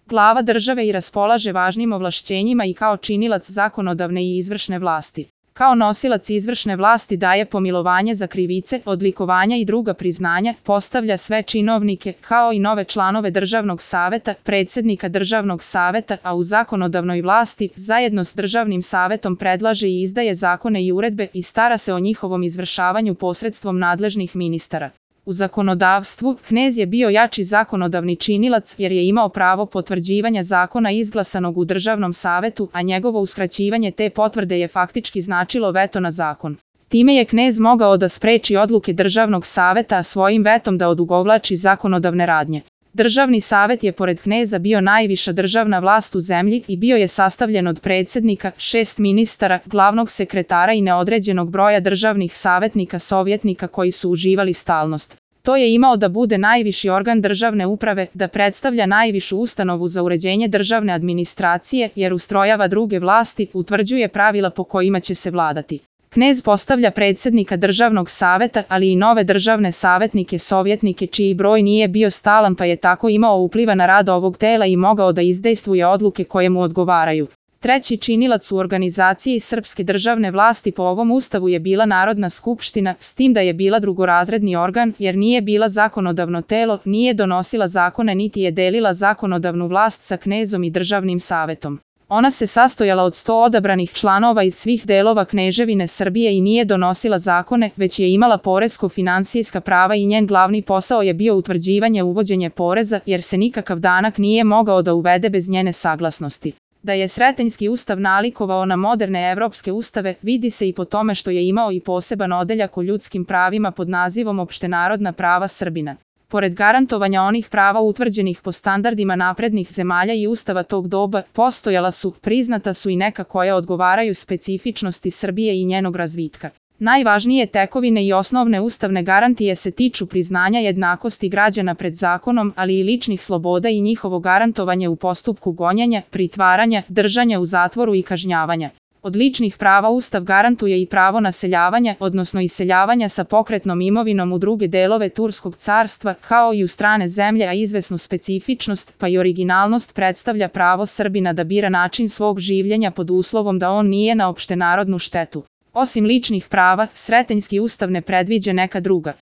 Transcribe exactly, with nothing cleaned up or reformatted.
glava države i raspolaže važnim ovlašćenjima i kao činilac zakonodavne i izvršne vlasti. Kao nosilac izvršne vlasti daje pomilovanje za krivice, odlikovanja i druga priznanja, postavlja sve činovnike, kao i nove članove Državnog saveta, predsjednika Državnog saveta, a u zakonodavnoj vlasti, zajedno s Državnim savetom predlaže i izdaje zakone i uredbe i stara se o njihovom izvršavanju posredstvom nadležnih ministara. U zakonodavstvu, knez je bio jači zakonodavni činilac jer je imao pravo potvrđivanja zakona izglasanog u Državnom savetu, a njegovo uskraćivanje te potvrde je faktički značilo veto na zakon. Time je knez mogao da spreči odluke Državnog saveta, a svojim vetom da odugovlači zakonodavne radnje. Državni savet je pored kneza bio najviša državna vlast u zemlji i bio je sastavljen od predsjednika, šest ministara, glavnog sekretara i neodređenog broja državnih savjetnika sovjetnika koji su uživali stalnost. To je imao da bude najviši organ državne uprave, da predstavlja najvišu ustanovu za uređenje državne administracije, jer ustrojava druge vlasti, utvrđuje pravila po kojima će se vladati. Knez postavlja predsjednika Državnog saveta, ali i nove državne savjetnike sovjetnike čiji broj nije bio stalan pa je tako imao upliva na rad ovog tela i mogao da izdejstvuje odluke koje mu odgovaraju. Treći činilac u organizaciji srpske državne vlasti po ovom ustavu je bila Narodna skupština, s tim da je bila drugorazredni organ jer nije bila zakonodavno telo, nije donosila zakone niti je delila zakonodavnu vlast sa knezom i Državnim savetom. Ona se sastojala od sto odabranih članova iz svih delova Kneževine Srbije i nije donosila zakone, već je imala poresko-finansijska prava i njen glavni posao je bio utvrđivanje uvođenje poreza, jer se nikakav danak nije mogao da uvede bez njene saglasnosti. Da je Sretenjski ustav nalikovao na moderne evropske ustave, vidi se i po tome što je imao i poseban odeljak o ljudskim pravima pod nazivom Opštenarodna prava Srbina. Pored garantovanja onih prava utvrđenih po standardima naprednih zemalja i ustava tog doba, postojala su, priznata su i neka koja odgovaraju specifičnosti Srbije i njenog razvitka. Najvažnije tekovine i osnovne ustavne garantije se tiču priznanja jednakosti građana pred zakonom, ali i ličnih sloboda i njihovo garantovanje u postupku gonjenja, pritvaranja, držanja u zatvoru i kažnjavanja. Od ličnih prava Ustav garantuje i pravo naseljavanja, odnosno iseljavanja sa pokretnom imovinom u druge delove Turskog carstva, kao i u strane zemlje, a izvesnu specifičnost, pa i originalnost predstavlja pravo Srbina da bira način svog življenja pod uslovom da on nije na opštenarodnu štetu. Osim ličnih prava, Sretenjski ustav ne predviđa neka druga.